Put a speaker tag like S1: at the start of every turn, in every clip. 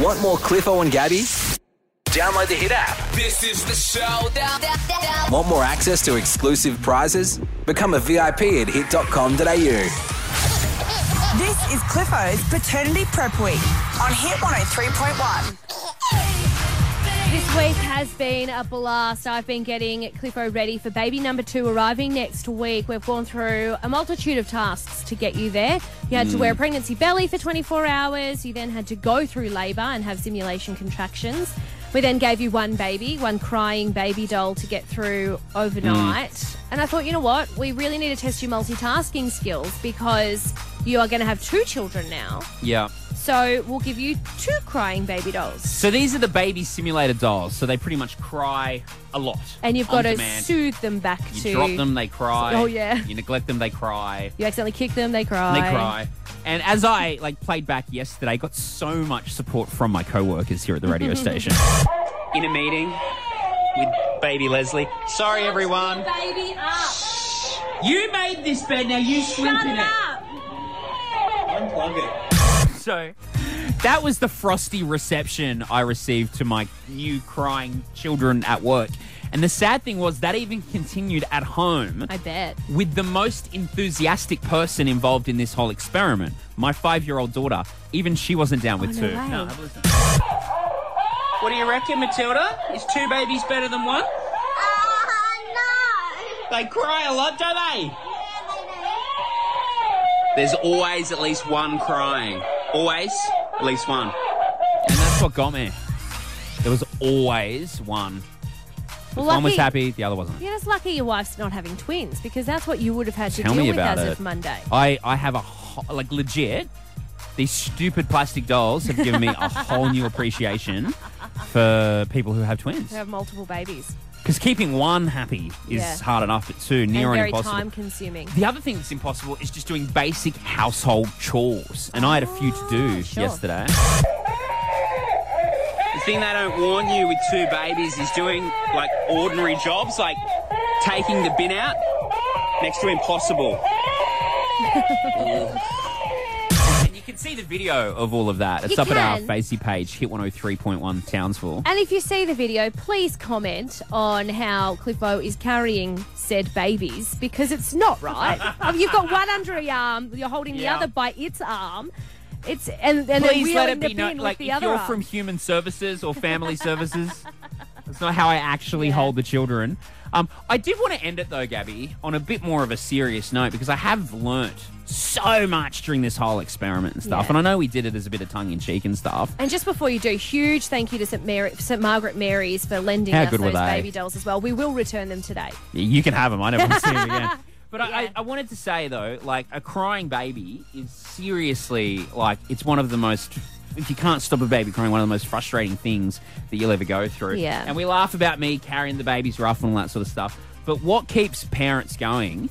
S1: Want more Cliffo and Gabby? Download the Hit app.
S2: This is the showdown.
S1: Want more access to exclusive prizes? Become a VIP at hit.com.au.
S3: This is Cliffo's Paternity Prep Week on Hit 103.1.
S4: This week has been a blast. I've been getting Cliffo ready for baby number 2 arriving next week. We've gone through a multitude of tasks to get you there. You had to wear a pregnancy belly for 24 hours. You then had to go through labour and have simulation contractions. We then gave you one crying baby doll to get through overnight. And I thought, you know what? We really need to test your multitasking skills because you are going to have 2 children now.
S5: Yeah.
S4: So we'll give you 2 crying baby dolls.
S5: So these are the baby simulator dolls. So they pretty much cry a lot.
S4: And you've got to soothe them back to...
S5: You drop them, they cry.
S4: Oh, yeah.
S5: You neglect them, they cry.
S4: You accidentally kick them, they cry.
S5: They cry. And as I played back yesterday, I got so much support from my co-workers here at the radio station. In a meeting with baby Leslie. Sorry, everyone.
S4: Baby up.
S5: You made this bed, now you sleep in it. Unplug it. So that was the frosty reception I received to my new crying children at work. And the sad thing was that even continued at home.
S4: I bet.
S5: With the most enthusiastic person involved in this whole experiment, my 5-year-old daughter. Even she wasn't down with 2.
S4: No way.
S5: No, have a listen. What do you reckon, Matilda? Is 2 babies better than 1?
S6: No.
S5: They cry a lot, don't they?
S6: Yeah, they do.
S5: There's always at least one crying. Always at least one. And that's what got me. There was always one.
S4: Well,
S5: one was happy, the other wasn't.
S4: You're just lucky your wife's not having twins because that's what you would have had to
S5: Tell
S4: deal
S5: me
S4: with
S5: about
S4: as
S5: it.
S4: of Monday.
S5: I have legit, these stupid plastic dolls have given me a whole new appreciation for people who have twins.
S4: Who have multiple babies.
S5: Because keeping one happy is hard enough, but 2 near
S4: and very
S5: impossible.
S4: time-consuming.
S5: The other thing that's impossible is just doing basic household chores. And I had a few to do yesterday. The thing they don't warn you with 2 babies is doing, ordinary jobs, like taking the bin out. Next to impossible. And you can see the video of all of that. It's up at our Facey page, Hit 103.1 Townsville.
S4: And if you see the video, please comment on how Cliffo is carrying said babies because it's not right. You've got one under a arm, you're holding the other by its arm. And
S5: please let it be
S4: known,
S5: if you're from Human Services or Family Services, that's not how I actually hold the children. I did want to end it though, Gabby, on a bit more of a serious note because I have learnt so much during this whole experiment and stuff.
S4: Yeah.
S5: And I know we did it as a bit of tongue-in-cheek and stuff.
S4: And just before you do, huge thank you to St Margaret Mary's for lending us those baby dolls as well. We will return them today.
S5: Yeah, you can have them. I never want to see them again. But I wanted to say, though, a crying baby is seriously, it's one of the most... If you can't stop a baby crying, one of the most frustrating things that you'll ever go through.
S4: Yeah.
S5: And we laugh about me carrying the babies rough and all that sort of stuff. But what keeps parents going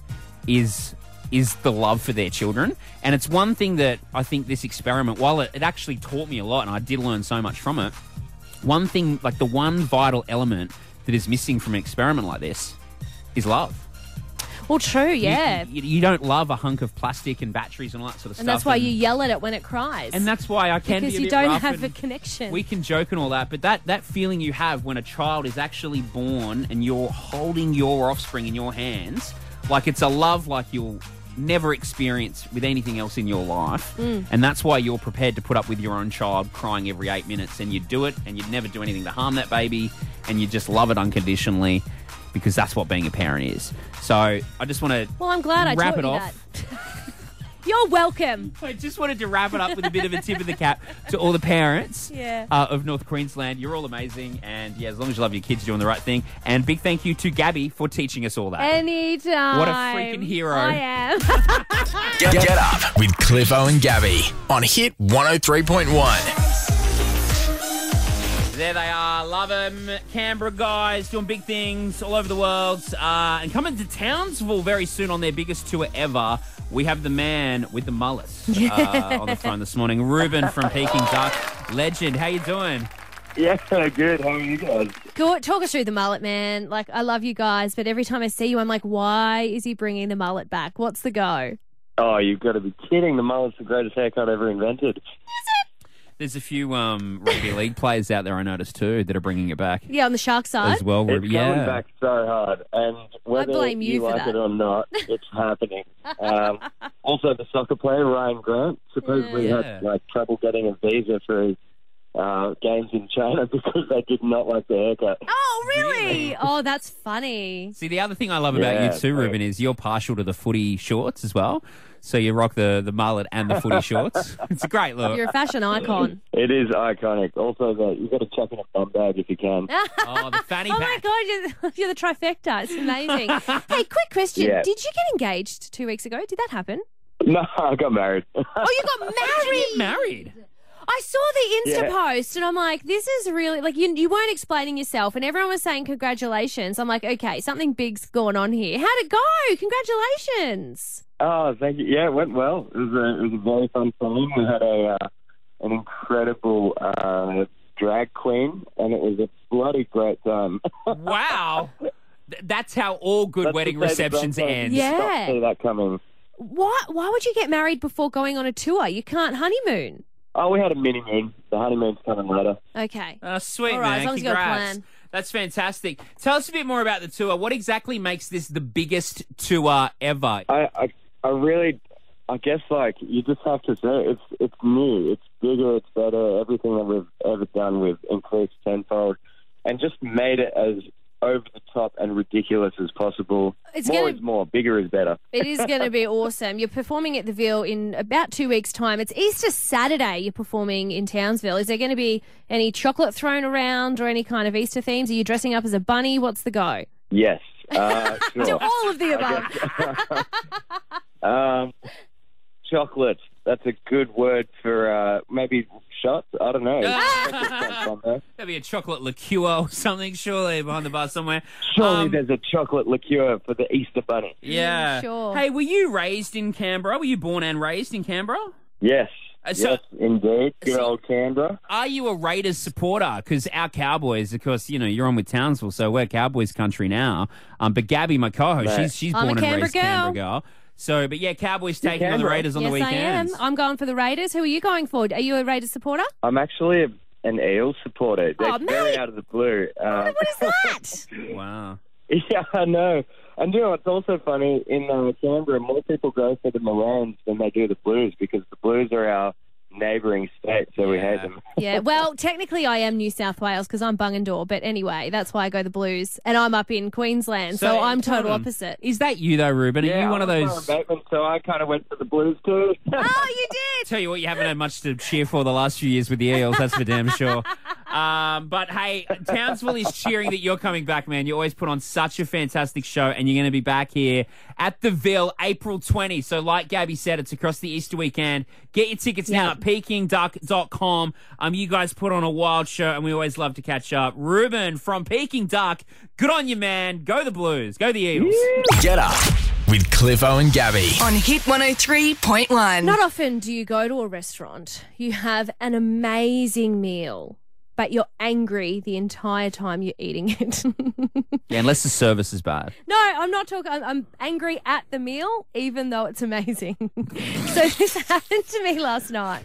S5: is the love for their children. And it's one thing that I think this experiment, while it actually taught me a lot, and I did learn so much from it, one thing, the one vital element that is missing from an experiment like this is love.
S4: Well, true, yeah.
S5: You don't love a hunk of plastic and batteries and all that sort of stuff.
S4: And that's why you yell at it when it cries.
S5: And that's why I can
S4: because
S5: be a
S4: you
S5: bit
S4: don't
S5: rough
S4: have a
S5: and
S4: connection.
S5: we can joke and all that, but that feeling you have when a child is actually born and you're holding your offspring in your hands, it's a love like you'll never experience with anything else in your life. And that's why you're prepared to put up with your own child crying every 8 minutes, and you do it, and you'd never do anything to harm that baby, and you just love it unconditionally. Because that's what being a parent is. So I just want to
S4: I'm glad I
S5: wrap
S4: taught
S5: it
S4: you
S5: off.
S4: that. You're welcome.
S5: I just wanted to wrap it up with a bit of a tip of the cap to all the parents of North Queensland. You're all amazing. And, as long as you love your kids, you're doing the right thing. And big thank you to Gabby for teaching us all that.
S4: Anytime.
S5: What a freaking hero.
S4: I am.
S1: Get up with Cliffo and Gabby on Hit 103.1.
S5: There they are. Love them. Canberra guys doing big things all over the world. And coming to Townsville very soon on their biggest tour ever. We have the man with the mullet on the phone this morning. Ruben from Peking Duck. Legend. How you doing?
S7: Yeah, good. How are you guys?
S4: Good. Talk us through the mullet, man. I love you guys, but every time I see you, I'm like, why is he bringing the mullet back? What's the go?
S7: Oh, you've got to be kidding. The mullet's the greatest haircut ever invented.
S5: There's a few rugby league players out there I noticed too that are bringing it back
S4: Yeah, on the shark side.
S5: as well.
S7: It's
S5: yeah.
S7: coming back so hard, and whether
S4: blame you for
S7: like
S4: that.
S7: it or not, it's happening. Also, the soccer player Ryan Grant supposedly
S5: Yeah.
S7: had like trouble getting a visa for his games in China because they did not like the haircut.
S4: Oh, really? Oh, that's funny.
S5: See, the other thing I love about
S7: Yeah,
S5: you too,
S7: right.
S5: Ruben, is you're partial to the footy shorts as well. So you rock the mullet and the footy shorts. It's a great look.
S4: You're a fashion icon.
S7: It is iconic. Also, you got to chuck in a bum bag if you can.
S5: Oh, the fanny
S4: Oh my
S5: pack.
S4: God, you're the trifecta. It's amazing. Hey, quick question.
S7: Yeah.
S4: Did you get engaged 2 weeks ago? Did that happen?
S7: No, I got married.
S4: Oh, you got married.
S5: Married.
S4: I saw the Insta
S7: Yeah.
S4: post and I'm like, this is really, like, you weren't explaining yourself and everyone was saying congratulations. I'm like, okay, something big's going on here. How'd it go? Congratulations.
S7: Oh, thank you. Yeah, it went well. It was a very fun time. We had an incredible drag queen, and it was a bloody great time.
S5: Wow. That's how all good
S7: That's
S5: wedding
S7: to say the
S5: receptions
S7: best one.
S5: end.
S4: Yeah.
S7: Not see that coming.
S4: Why would you get married before going on a tour? You can't honeymoon.
S7: Oh, we had a mini moon. The honeymoon's coming later.
S4: Okay.
S5: Sweet,
S4: All right,
S5: man.
S4: as long as you got a
S5: Congrats.
S4: plan.
S5: That's fantastic. Tell us a bit more about the tour. What exactly makes this the biggest tour ever?
S7: I really, I guess, like, you just have to say it's new, it's bigger, it's better. Everything that we've ever done, we've increased tenfold, and just made it as over the top and ridiculous as possible.
S4: It's
S7: More
S4: gonna-
S7: is more, bigger is better.
S4: It is going to be awesome. You're performing at the Ville in about 2 weeks' time. It's Easter Saturday you're performing in Townsville. Is there going to be any chocolate thrown around or any kind of Easter themes? Are you dressing up as a bunny? What's the go?
S7: Yes,
S4: Do
S7: sure.
S4: all of the above.
S7: Chocolate. That's a good word for maybe shots. I don't know.
S5: There'll be a chocolate liqueur or something, surely, behind the bar somewhere.
S7: Surely there's a chocolate liqueur for the Easter bunny.
S5: Yeah.
S4: Sure.
S5: Hey, were you raised in Canberra? Were you born and raised in Canberra?
S7: Yes.
S5: So-
S7: Yes, indeed. Good old Canberra.
S5: Are you a Raiders supporter? Because our Cowboys, of course, you know, you're on with Townsville, so we're Cowboys country now. But Gabby, my co-host,
S7: Right.
S5: she's
S4: I'm a
S5: born and
S4: Canberra
S5: raised
S4: girl.
S5: Canberra girl. So, but yeah, Cowboys taking on the
S7: Canberra.
S5: Raiders on the
S4: Yes, I am.
S5: weekends.
S4: I'm going for the Raiders. Who are you going for? Are you a Raiders supporter?
S7: I'm actually an Eels supporter. They're
S4: Oh,
S7: very
S4: mate.
S7: out of the blue.
S4: What is that?
S5: Wow.
S7: Yeah, I know. And you know, it's also funny, in Canberra, more people go for the Maroons than they do the Blues because the Blues are our neighbouring state, so we hate them.
S4: Yeah, well, technically I am New South Wales because I'm Bungendore, but anyway, that's why I go the Blues, and I'm up in Queensland, so I'm total opposite.
S5: Is that you though, Ruben? Are
S7: Yeah,
S5: you one of
S7: I'm
S5: those?
S7: from Bateman, so I kind of went for the Blues too.
S4: Oh, you did!
S5: Tell you what, you haven't had much to cheer for the last few years with the Eels, that's for damn sure. But hey, Townsville is cheering that you're coming back, man. You always put on such a fantastic show, and you're going to be back here at the Ville April 20. So like Gabby said, it's across the Easter weekend. Get your tickets now at peakingduck.com. You guys put on a wild show, and we always love to catch up. Ruben from Peking Duck, good on you, man. Go the Blues. Go the Eagles.
S1: Get up with Cliffo and Gabby.
S3: On Hit 103.1.
S4: Not often do you go to a restaurant, you have an amazing meal, but you're angry the entire time you're eating it.
S5: Yeah, unless the service is bad.
S4: No, I'm not talking. I'm angry at the meal, even though it's amazing. So this happened to me last night.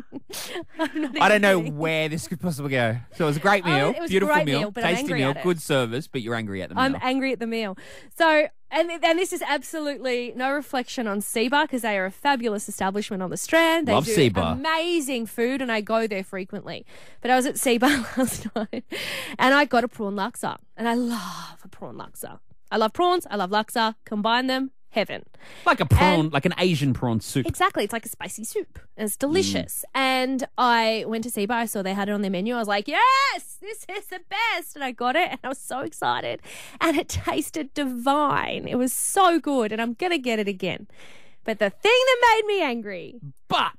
S5: I don't know where this could possibly go. So it was a great meal,
S4: it was a
S5: beautiful
S4: great
S5: meal,
S4: meal, but I'm
S5: tasty
S4: angry
S5: meal,
S4: at it.
S5: good service, but you're angry at the meal.
S4: I'm angry at the meal. So, and this is absolutely no reflection on Seabar because they are a fabulous establishment on the Strand. They
S5: Love
S4: do
S5: Seabar.
S4: amazing food, and I go there frequently. But I was at Seabar last night, and I got a prawn laksa, and I love a prawn laksa. I love prawns. I love laksa. Combine them, heaven.
S5: Like a prawn, like an Asian prawn soup.
S4: Exactly. It's like a spicy soup. And it's delicious. And I went to Seabar. I saw they had it on their menu. I was like, yes, this is the best. And I got it and I was so excited. And it tasted divine. It was so good. And I'm going to get it again. But the thing that made me angry, but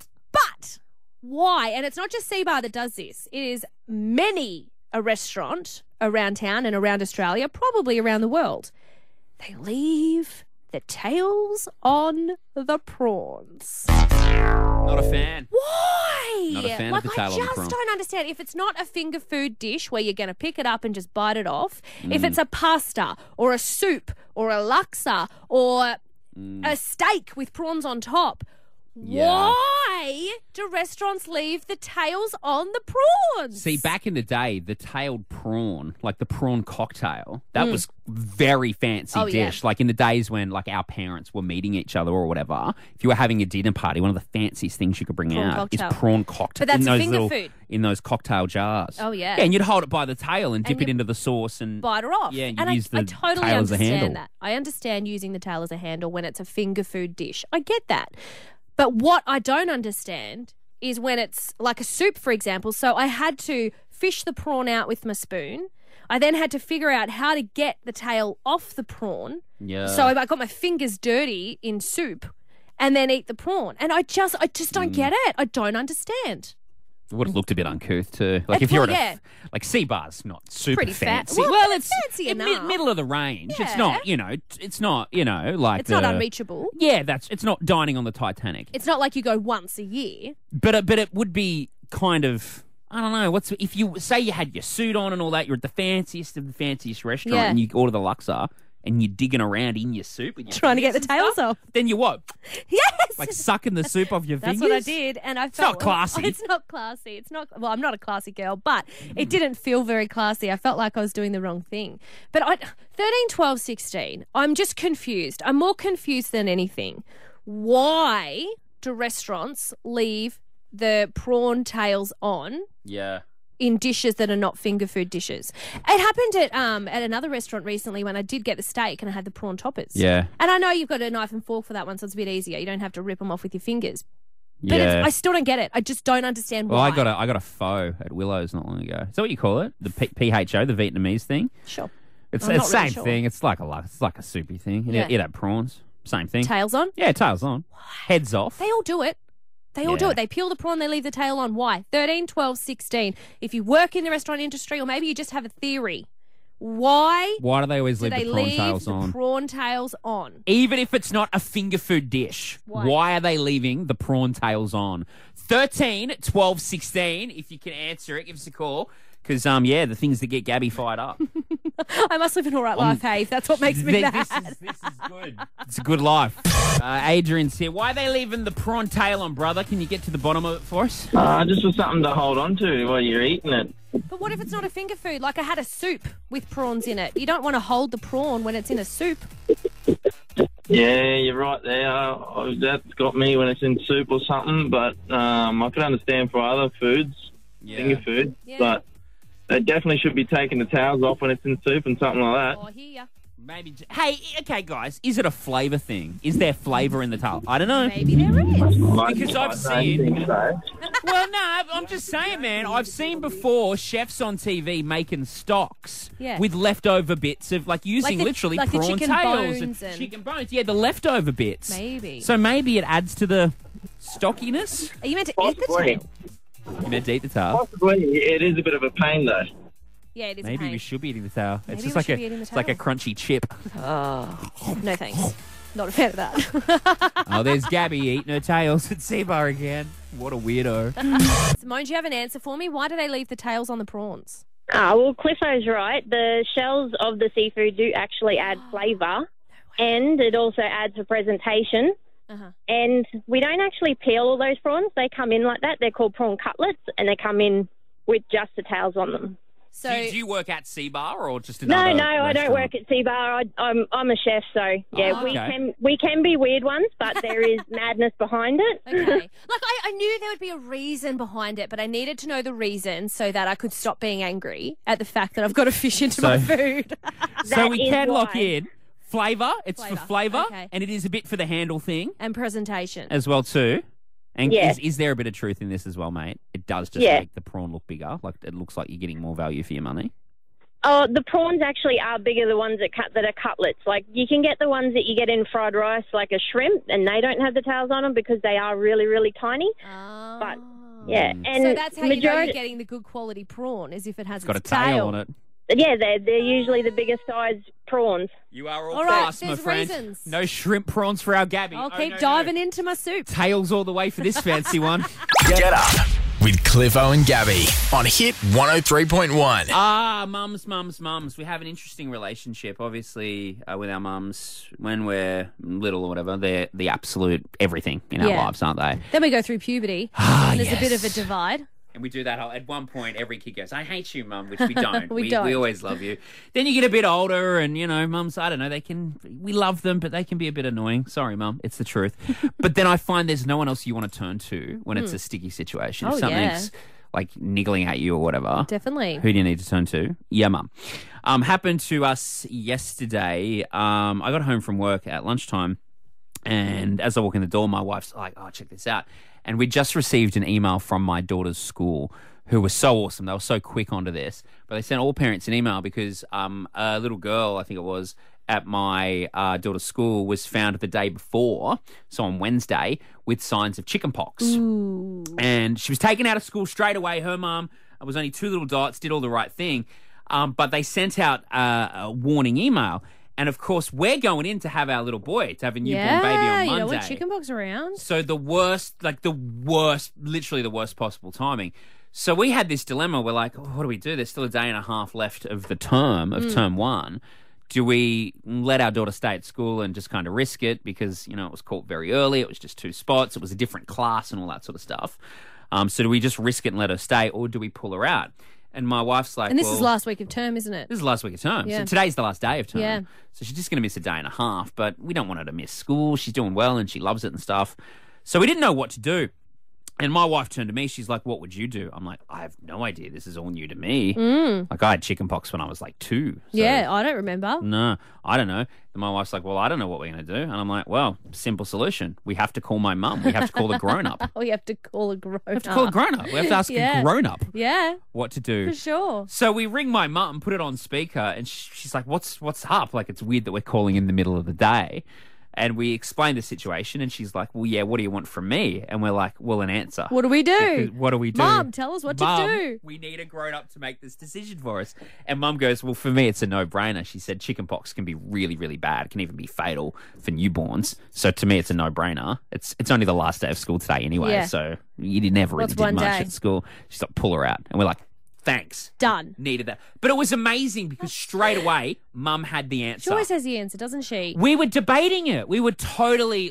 S4: why? And it's not just Seabar that does this. It is many a restaurant around town and around Australia, probably around the world. They leave the tails on the prawns.
S5: Not a fan.
S4: Why?
S5: Not a fan of
S4: like,
S5: the tail
S4: I
S5: on the
S4: just
S5: prawn.
S4: don't understand. If it's not a finger food dish where you're going to pick it up and just bite it off, if it's a pasta or a soup or a laksa or a steak with prawns on top,
S5: Yeah.
S4: Why do restaurants leave the tails on the prawns?
S5: See, back in the day, the tailed prawn, like the prawn cocktail, that was very fancy dish. Like in the days when like our parents were meeting each other or whatever, if you were having a dinner party, one of the fanciest things you could bring
S4: Prawn
S5: out
S4: cocktail.
S5: is prawn cocktail.
S4: But that's
S5: in those
S4: finger food.
S5: In those cocktail jars.
S4: Oh, yeah.
S5: And you'd hold it by the tail and dip
S4: And
S5: it into the sauce and
S4: bite her off.
S5: Yeah, and
S4: and
S5: you use the
S4: I totally
S5: tail as a handle.
S4: understand that. I understand using the tail as a handle when it's a finger food dish. I get that. But what I don't understand is when it's like a soup, for example. So I had to fish the prawn out with my spoon. I then had to figure out how to get the tail off the prawn.
S5: Yeah.
S4: So I got my fingers dirty in soup and then eat the prawn. And I just don't get it. I don't understand.
S5: It would have looked a bit uncouth too. Like
S4: It's-
S5: if you're
S4: well,
S5: at
S4: yeah.
S5: like Sea Bar's not super
S4: Pretty fat.
S5: fancy.
S4: Well, it's fancy
S5: in
S4: enough.
S5: middle of the range. It's
S4: Yeah.
S5: not, it's not, like
S4: It's not unreachable.
S5: Yeah, it's not dining on the Titanic.
S4: It's not like you go once a year.
S5: But it would be kind of, I don't know, if you say you had your suit on and all that, you're at the fanciest of the fanciest restaurant
S4: Yeah.
S5: and you order the Luxor and you're digging around in your soup and
S4: Trying to get the tails off.
S5: Then you what?
S4: Yes.
S5: Like sucking the soup off your
S4: That's
S5: fingers?
S4: what I did, and I felt
S5: not classy.
S4: It's not classy. It's not. Well, I'm not a classy girl, but it didn't feel very classy. I felt like I was doing the wrong thing. But 13, 12, 16. I'm just confused. I'm more confused than anything. Why do restaurants leave the prawn tails on
S5: Yeah.
S4: in dishes that are not finger food dishes? It happened at another restaurant recently when I did get the steak and I had the prawn toppers.
S5: Yeah.
S4: And I know you've got a knife and fork for that one, so it's a bit easier. You don't have to rip them off with your fingers. But
S5: Yeah.
S4: I still don't get it. I just don't understand
S5: Well,
S4: why.
S5: I got a pho at Willow's not long ago. Is that what you call it? The PHO, the Vietnamese thing.
S4: Sure.
S5: It's
S4: I'm
S5: the
S4: not really
S5: same
S4: sure.
S5: thing. It's like a soupy thing.
S4: Yeah.
S5: It had prawns. Same thing.
S4: Tails on?
S5: Yeah, tails on. Heads off.
S4: They all do it. They all do
S5: Yeah.
S4: it. They peel the prawn, they leave the tail on. Why? 13, 12, 16. If you work in the restaurant industry or maybe you just have a theory, why
S5: Why do they always
S4: do
S5: leave
S4: they
S5: the prawn
S4: leave
S5: tails
S4: the
S5: on?
S4: prawn tails on?
S5: Even if it's not a finger food dish,
S4: Why?
S5: why are they leaving the prawn tails on? 13, 12, 16. If you can answer it, give us a call. Because, the things that get Gabby fired up.
S4: I must live an all right life, hey. That's what makes me
S5: This
S4: mad.
S5: is good. It's a good life. Adrian's here. Why are they leaving the prawn tail on, brother? Can you get to the bottom of it for us?
S6: Just for something to hold on to while you're eating it.
S4: But what if it's not a finger food? Like I had a soup with prawns in it. You don't want to hold the prawn when it's in a soup.
S6: Yeah, you're right there. That's got me when it's in soup or something, but I could understand for other foods, finger food,
S4: Yeah.
S6: but they definitely should be taking the towels off when it's in soup and something like that.
S4: Oh, here.
S5: Maybe. Hey, okay, guys. Is it a flavour thing? Is there flavour in the tail? I don't know.
S4: Maybe there is.
S5: Because I've
S6: I
S5: seen-
S6: don't think so.
S5: Well, no, I'm just saying, man. I've seen before chefs on TV making stocks
S4: Yeah.
S5: with leftover bits of, like, using
S4: Like the-
S5: literally
S4: like the
S5: prawn
S4: chicken
S5: tails
S4: bones and-
S5: chicken bones. Yeah, the leftover bits.
S4: Maybe.
S5: So maybe it adds to the stockiness.
S4: Are you meant to eat the
S6: Possibly.
S4: tail?
S5: You meant to eat the tail.
S6: Possibly. It is a bit of a pain, though.
S4: Yeah, it is a
S5: Maybe
S4: pain.
S5: we should be eating the tail.
S4: Maybe
S5: It's just
S4: we
S5: like
S4: should be eating the
S5: it's like a
S4: tail.
S5: crunchy chip.
S4: No thanks. Not a fan of that.
S5: Oh, there's Gabby eating her tails at Seabar again. What a weirdo.
S4: Simone, do you have an answer for me? Why do they leave the tails on the prawns?
S8: Well, Cliffo's right. The shells of the seafood do actually add flavour, and it also adds for presentation.
S4: Uh-huh.
S8: And we don't actually peel all those prawns. They come in like that. They're called prawn cutlets, and they come in with just the tails on them.
S4: So
S5: do you work at Seabar or just
S8: No,
S5: another
S8: I don't work
S5: restaurant?
S8: at Seabar. I'm a chef, so yeah,
S5: Oh,
S8: we
S5: okay.
S8: can be weird ones, but there is madness behind it.
S4: Okay. Like, I knew there would be a reason behind it, but I needed to know the reason so that I could stop being angry at the fact that I've got to fish into my food.
S5: So
S8: That
S5: we
S8: is
S5: can lock
S8: why.
S5: in flavour. It's for
S4: Flavour,
S5: flavour,
S4: okay.
S5: and it is a bit for the handle thing
S4: And presentation.
S5: as well too. And
S8: Yeah.
S5: is there a bit of truth in this as well, mate? It does just
S8: Yeah.
S5: make the prawn look bigger. Like it looks like you're getting more value for your money.
S8: Oh, the prawns actually are bigger, the ones that are cutlets. Like, you can get the ones that you get in fried rice, like a shrimp, and they don't have the tails on them because they are really, really tiny.
S4: Oh.
S8: But, yeah. And
S4: So that's how you know
S8: majority,
S4: you're getting the good quality prawn, is if it has
S5: It's got a
S4: its
S5: tail on it.
S8: Yeah, they're usually the biggest size prawns.
S5: You are all,
S4: All right,
S5: class, my
S4: there's
S5: friend.
S4: reasons.
S5: No shrimp prawns for our Gabby.
S4: I'll
S5: Oh,
S4: keep
S5: no,
S4: diving
S5: no.
S4: into my soup.
S5: Tails all the way for this fancy one.
S1: Get up
S9: with Cliffo and Gabby on Hit 103.1.
S5: Mums. We have an interesting relationship, obviously, with our mums when we're little or whatever. They're the absolute everything in our lives, aren't they?
S4: Then we go through puberty. And there's a bit of a divide.
S5: And we do that at one point, every kid goes, I hate you, Mum, which we don't.
S4: We don't.
S5: We always love you. Then you get a bit older and, mums, I don't know, we love them, but they can be a bit annoying. Sorry, Mum, it's the truth. But then I find there's no one else you want to turn to when it's a sticky situation. If something's like niggling at you or whatever.
S4: Definitely.
S5: Who do you need to turn to? Yeah, Mum. Happened to us yesterday. I got home from work at lunchtime, and as I walk in the door, my wife's like, oh, check this out. And we just received an email from my daughter's school who was so awesome. They were so quick onto this. But they sent all parents an email because a little girl, I think it was, at my daughter's school was found the day before, so on Wednesday, with signs of chickenpox.
S4: Ooh.
S5: And she was taken out of school straight away. Her mum was only 2 little dots, did all the right thing. But they sent out a warning email. And, of course, we're going in to have our little boy, to have a newborn baby on Monday.
S4: You don't want chickenpox around.
S5: So literally the worst possible timing. So we had this dilemma. We're like, what do we do? There's still a day and a half left of the term, of term 1. Do we let our daughter stay at school and just kind of risk it? Because, it was caught very early. It was just 2 spots. It was a different class and all that sort of stuff. So do we just risk it and let her stay, or do we pull her out? And my wife's like,
S4: and this is last week of term, isn't it?
S5: This is last week of term.
S4: Yeah.
S5: So today's the last day of term.
S4: Yeah.
S5: So she's just going to miss a day and a half, but we don't want her to miss school. She's doing well and she loves it and stuff. So we didn't know what to do. And my wife turned to me. She's like, what would you do? I'm like, I have no idea. This is all new to me. Like, I had chickenpox when I was like 2. So
S4: yeah, I don't remember.
S5: No, I don't know. And my wife's like, well, I don't know what we're going to do. And I'm like, well, simple solution. We have to call my mum. We have to call a grown-up.
S4: We have to call a grown-up.
S5: We have to call a grown-up. We have to ask a grown-up what to do.
S4: For sure.
S5: So we ring my mum, put it on speaker, and she's like, what's up? Like, it's weird that we're calling in the middle of the day. And we explained the situation, and she's like, well, yeah, what do you want from me? And we're like, well, an answer.
S4: What do we do?
S5: What do we do?
S4: Mum, tell us what to do.
S5: We need a grown-up to make this decision for us. And Mum goes, well, for me, it's a no-brainer. She said chickenpox can be really, really bad. It can even be fatal for newborns. So to me, it's a no-brainer. It's only the last day of school today anyway, so you never really did much at school. She's like, pull her out. And we're like, thanks.
S4: Done.
S5: Needed that. But it was amazing because straight away, Mum had the answer.
S4: She always has the answer, doesn't she?
S5: We were debating it. We were totally,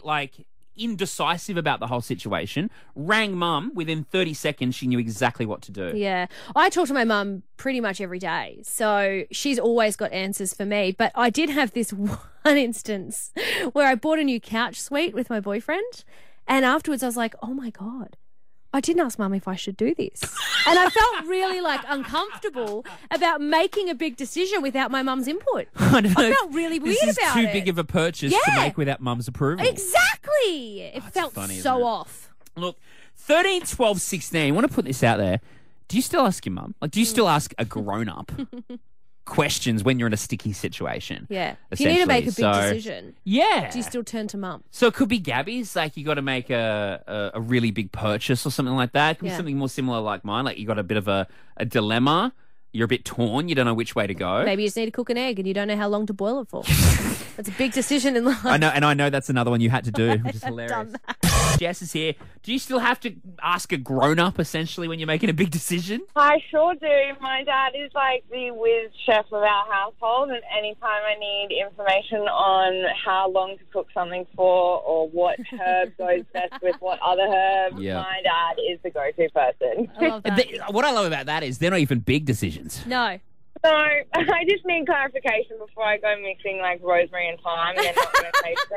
S5: indecisive about the whole situation. Rang Mum. Within 30 seconds, she knew exactly what to do.
S4: Yeah. I talk to my mum pretty much every day, so she's always got answers for me. But I did have this one instance where I bought a new couch suite with my boyfriend, and afterwards I was like, oh, my God. I didn't ask Mum if I should do this. And I felt really uncomfortable about making a big decision without my mum's input.
S5: I don't know.
S4: I felt really weird about it.
S5: This is too big of a purchase to make without Mum's approval.
S4: Exactly. It felt
S5: funny,
S4: so
S5: isn't it?
S4: off.
S5: Look, 13, 12, 16, I want to put this out there. Do you still ask your mum? Do you still ask a grown-up questions when you're in a sticky situation?
S4: Yeah. If you need to make a big decision,
S5: yeah.
S4: do you still turn to Mum?
S5: So it could be Gabby's, you got to make a really big purchase or something like that. It could be something more similar like mine, you got a bit of a dilemma. You're a bit torn. You don't know which way to go.
S4: Maybe you just need to cook an egg and you don't know how long to boil it for. That's a big decision in life.
S5: I know that's another one you had to do, which is hilarious. Jess is here. Do you still have to ask a grown-up, essentially, when you're making a big decision?
S10: I sure do. My dad is the whiz chef of our household, and anytime I need information on how long to cook something for or what herb goes best with what other herb, my dad is the go-to person.
S4: I love that.
S5: What I love about that is they're not even big decisions.
S4: No.
S10: So I just need clarification before I go mixing rosemary and thyme, and they're not going to taste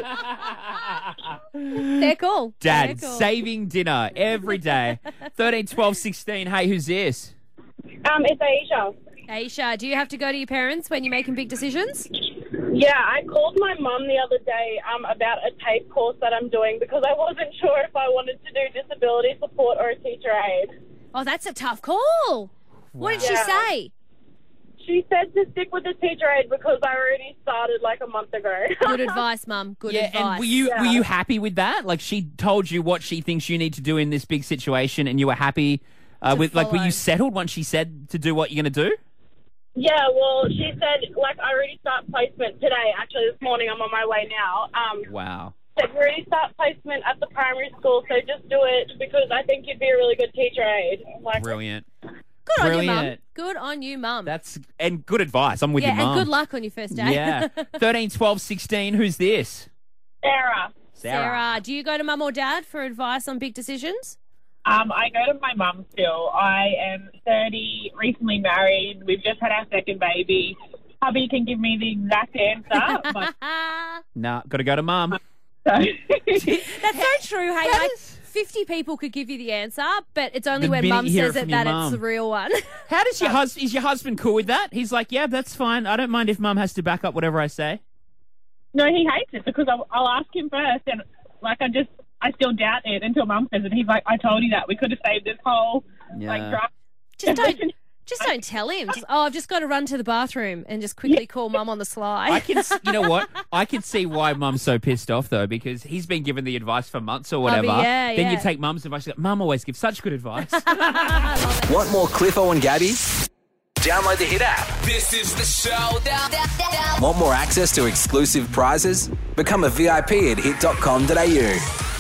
S10: great.
S4: They're cool.
S5: Dad, saving dinner every day. 13, 12, 16. Hey, who's this?
S10: It's Aisha.
S4: Aisha, do you have to go to your parents when you're making big decisions?
S10: Yeah, I called my mum the other day about a TAFE course that I'm doing because I wasn't sure if I wanted to do disability support or a teacher aid.
S4: Oh, that's a tough call. What did she say?
S10: She said to stick with the teacher aid because I already started a month ago.
S4: Good advice, Mum. Good advice.
S5: And were you happy with that? She told you what she thinks you need to do in this big situation, and you were happy with were you settled once she said to do what you're going to do?
S10: Yeah, well, she said I already start placement today. Actually, this morning I'm on my way now.
S5: Wow.
S10: said you already start placement at the primary school, so just do it because I think you'd be a really good teacher aide. Like,
S5: Brilliant.
S4: Good on you, Mum.
S5: Brilliant.
S4: Good on you, Mum.
S5: And good advice. I'm with you,
S4: and
S5: Mum.
S4: good luck on your first day.
S5: Yeah. 13, 12, 16. Who's this?
S10: Sarah.
S4: Sarah, do you go to Mum or Dad for advice on big decisions?
S10: I go to my mum still. I am 30, recently married. We've just had our second baby. Hubby can give me the exact answer. But
S5: Nah, got to go to Mum.
S4: That's so true. Hey, like 50 people could give you the answer, but it's only
S5: The
S4: when
S5: minute
S4: Mum
S5: you hear
S4: says
S5: it
S4: it
S5: from
S4: that
S5: your
S4: it's
S5: mum.
S4: the real one.
S5: How does your husband? Is your husband cool with that? He's like, yeah, that's fine. I don't mind if Mum has to back up whatever I say.
S10: no, he hates it because I'll ask him first, and like I still doubt it until Mum says it. He's like, I told you that. We could have saved this whole drama.
S4: Just don't tell him. I've just got to run to the bathroom and just quickly call Mum on the sly.
S5: You know what? I can see why Mum's so pissed off though, because he's been given the advice for months or whatever.
S4: yeah,
S5: then
S4: yeah.
S5: you take Mum's advice. Like, Mum always gives such good advice.
S1: Want more Cliffo and Gabby? Download the Hit app.
S2: This is the showdown.
S1: Want more access to exclusive prizes? Become a VIP at hit.com.au.